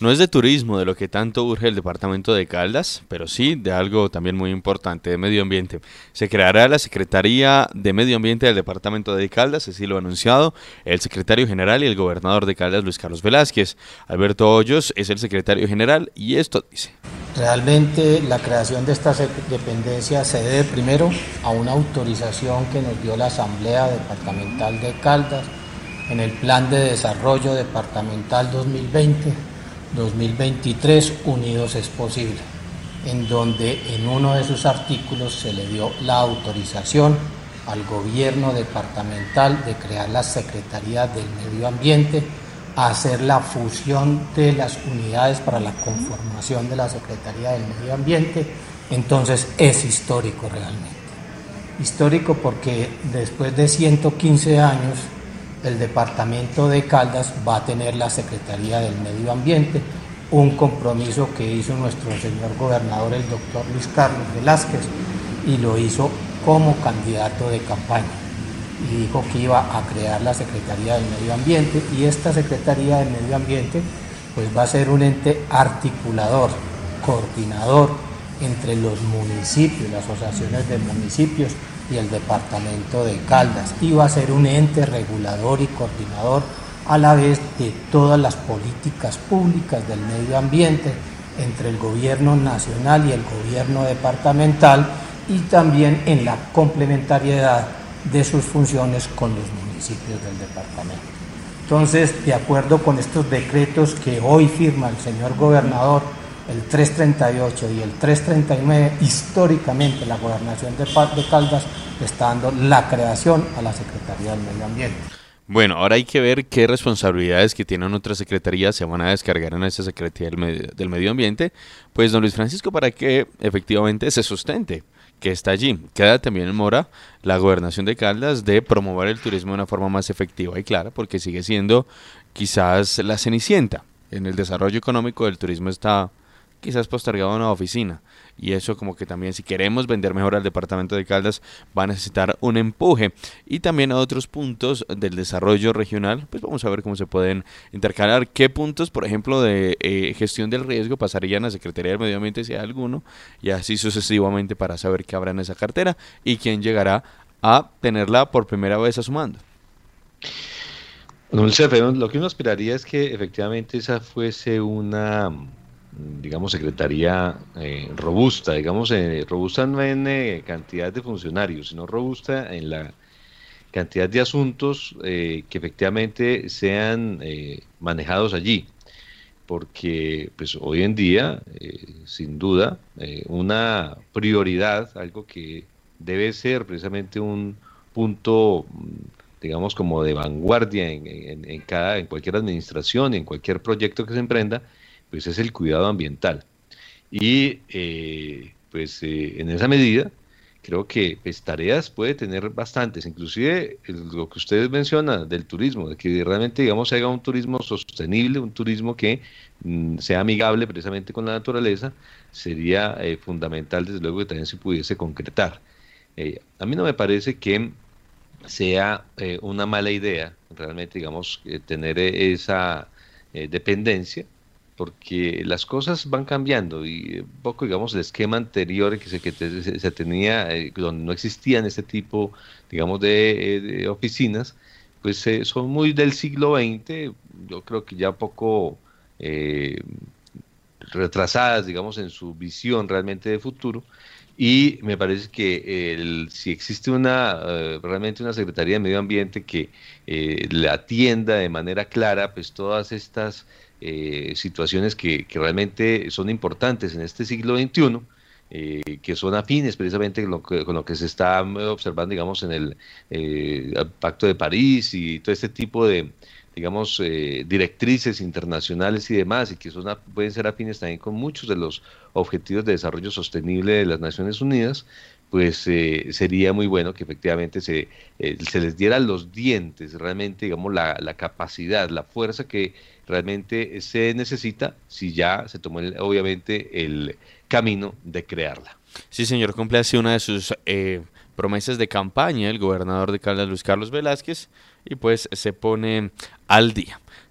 No es de turismo de lo que tanto urge el departamento de Caldas, pero sí de algo también muy importante, de medio ambiente. Se creará la Secretaría de Medio Ambiente del departamento de Caldas, así lo ha anunciado el secretario general y el gobernador de Caldas, Luis Carlos Velázquez. Alberto Hoyos es el secretario general y esto dice. Realmente la creación de esta dependencia se debe primero a una autorización que nos dio la Asamblea Departamental de Caldas en el Plan de Desarrollo Departamental 2020-2023, Unidos es Posible, en donde en uno de sus artículos se le dio la autorización al gobierno departamental de crear la Secretaría del Medio Ambiente, a hacer la fusión de las unidades para la conformación de la Secretaría del Medio Ambiente. Entonces es histórico realmente. Histórico porque después de 115 años el departamento de Caldas va a tener la Secretaría del Medio Ambiente, un compromiso que hizo nuestro señor gobernador, el doctor Luis Carlos Velázquez, y lo hizo como candidato de campaña. Y dijo que iba a crear la Secretaría del Medio Ambiente, y esta Secretaría del Medio Ambiente pues va a ser un ente articulador, coordinador entre los municipios, las asociaciones de municipios y el departamento de Caldas, y va a ser un ente regulador y coordinador a la vez de todas las políticas públicas del medio ambiente entre el gobierno nacional y el gobierno departamental, y también en la complementariedad de sus funciones con los municipios del departamento. Entonces, de acuerdo con estos decretos que hoy firma el señor gobernador, el 338 y el 339, históricamente la gobernación de Caldas está dando la creación a la Secretaría del Medio Ambiente. Bueno, ahora hay que ver qué responsabilidades que tienen otras secretarías se van a descargar en esta Secretaría del Medio Ambiente, pues don Luis Francisco, para que efectivamente se sustente que está allí. Queda también en mora la gobernación de Caldas de promover el turismo de una forma más efectiva y clara, porque sigue siendo quizás la cenicienta. En el desarrollo económico del turismo está quizás postergado a una oficina, y eso como que también, si queremos vender mejor al departamento de Caldas, va a necesitar un empuje. Y también a otros puntos del desarrollo regional, pues vamos a ver cómo se pueden intercalar, qué puntos, por ejemplo, de gestión del riesgo pasarían a Secretaría del Medio Ambiente si hay alguno, y así sucesivamente, para saber qué habrá en esa cartera y quién llegará a tenerla por primera vez a su mando. No sé, pero lo que uno esperaría es que efectivamente esa fuese una, digamos, secretaría robusta, digamos, robusta no en cantidad de funcionarios, sino robusta en la cantidad de asuntos que efectivamente sean manejados allí, porque pues hoy en día, sin duda, una prioridad, algo que debe ser precisamente un punto, digamos, como de vanguardia en cualquier administración, en cualquier proyecto que se emprenda, pues es el cuidado ambiental. Y en esa medida, creo que pues, tareas puede tener bastantes, inclusive lo que ustedes mencionan del turismo, de que realmente, digamos, se haga un turismo sostenible, un turismo que sea amigable precisamente con la naturaleza, sería fundamental, desde luego, que también se pudiese concretar. A mí no me parece que sea una mala idea, realmente, digamos, tener esa dependencia, porque las cosas van cambiando y un poco, digamos, el esquema anterior que se tenía, donde no existían este tipo, digamos, de oficinas, pues son muy del siglo XX, yo creo que ya poco eh, retrasadas, digamos, en su visión realmente de futuro. Y me parece que si existe realmente una Secretaría de Medio Ambiente que le atienda de manera clara, pues todas estas situaciones que realmente son importantes en este siglo XXI, que son afines precisamente con lo que se está observando, digamos, en el Pacto de París y todo este tipo de, digamos, directrices internacionales y demás, y que pueden ser afines también con muchos de los objetivos de desarrollo sostenible de las Naciones Unidas, pues sería muy bueno que efectivamente se les diera los dientes, realmente, digamos, la capacidad, la fuerza que realmente se necesita si ya se tomó, obviamente, el camino de crearla. Sí, señor, cumple así una de sus promesas de campaña el gobernador de Caldas, Luis Carlos Velázquez, y pues se pone al día.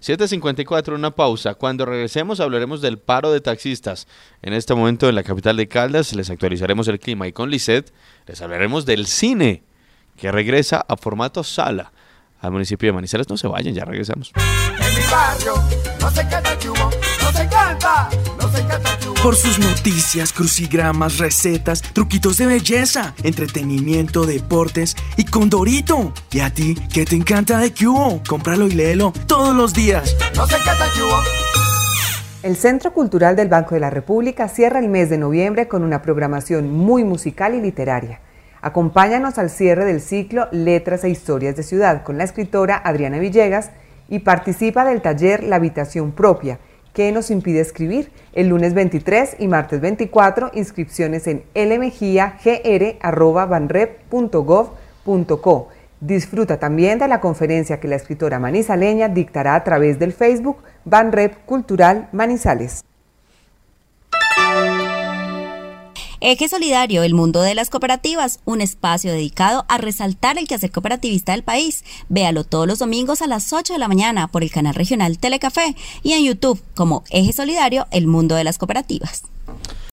7:54, una pausa. Cuando regresemos hablaremos del paro de taxistas. En este momento en la capital de Caldas les actualizaremos el clima y con Lisset les hablaremos del cine que regresa a formato sala al municipio de Manizales. No se vayan, ya regresamos. En mi barrio no se canta chumo, no se canta chumo. Por sus noticias, crucigramas, recetas, truquitos de belleza, entretenimiento, deportes y Condorito. ¿Y a ti qué te encanta de Cubo? Cómpralo y léelo todos los días. No se canta chumo. El Centro Cultural del Banco de la República cierra el mes de noviembre con una programación muy musical y literaria. Acompáñanos al cierre del ciclo Letras e Historias de Ciudad con la escritora Adriana Villegas y participa del taller La Habitación Propia, ¿Qué nos impide escribir? El lunes 23 y martes 24, inscripciones en lmejia.gr@banrep.gov.co. Disfruta también de la conferencia que la escritora manizaleña dictará a través del Facebook Banrep Cultural Manizales. Eje Solidario, el mundo de las cooperativas, un espacio dedicado a resaltar el quehacer cooperativista del país. Véalo todos los domingos a las 8 de la mañana por el canal regional Telecafé y en YouTube como Eje Solidario, el mundo de las cooperativas.